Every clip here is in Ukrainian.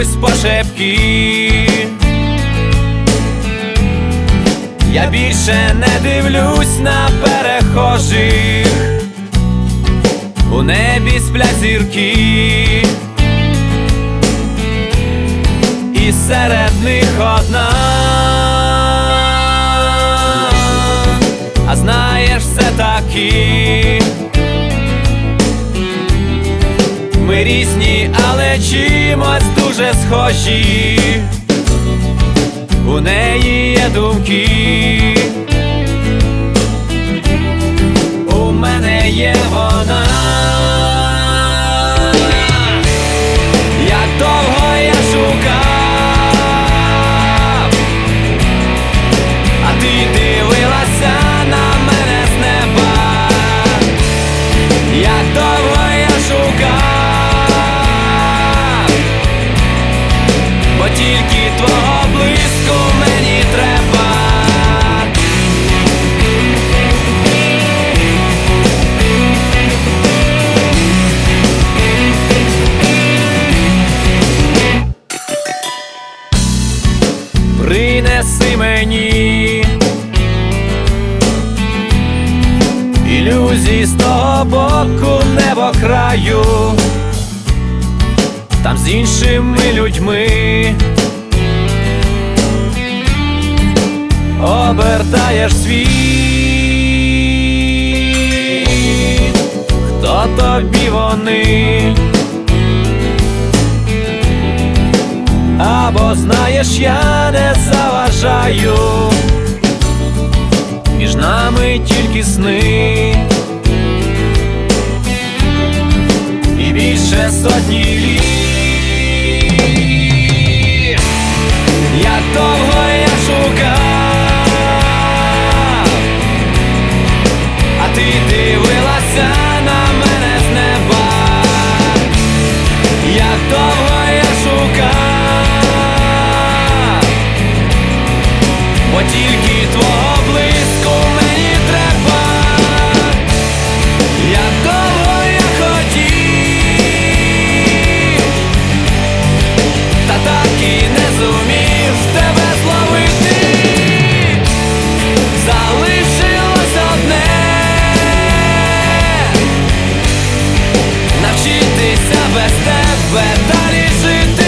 сміюсь пошепки. Я більше не дивлюсь на перехожих, у небі сплять зірки, і серед них одна. А знаєш, все-таки ми різні, але чимось дуже схожі. У неї є думки, у мене є вона. Як довго я шукав, а ти дивилася на мене з неба. Як довго я шукав, бо тільки твого блиску мені треба. Принеси мені ілюзії з того боку небокраю, там з іншими людьми обертаєш світ. Хто тобі вони? Або знаєш, я не заважаю, між нами тільки сни, і більше сотні літ. Як довго я шукав, а ти дивилася на мене з неба. Як довго я шукав, бо тільки твого блиску мені треба. Як довго я хотів, та так і не зумів тебе зловити. Залишилось одне — навчитися без тебе далі жити.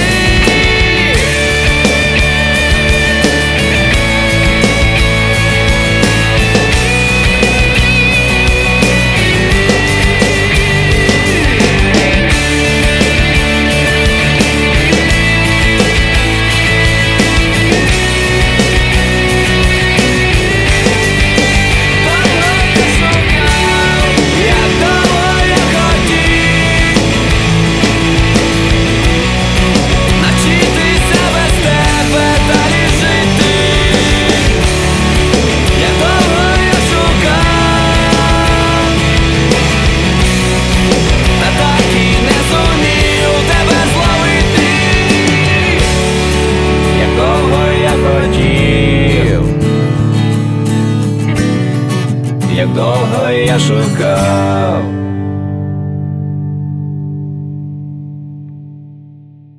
Як довго я шукав.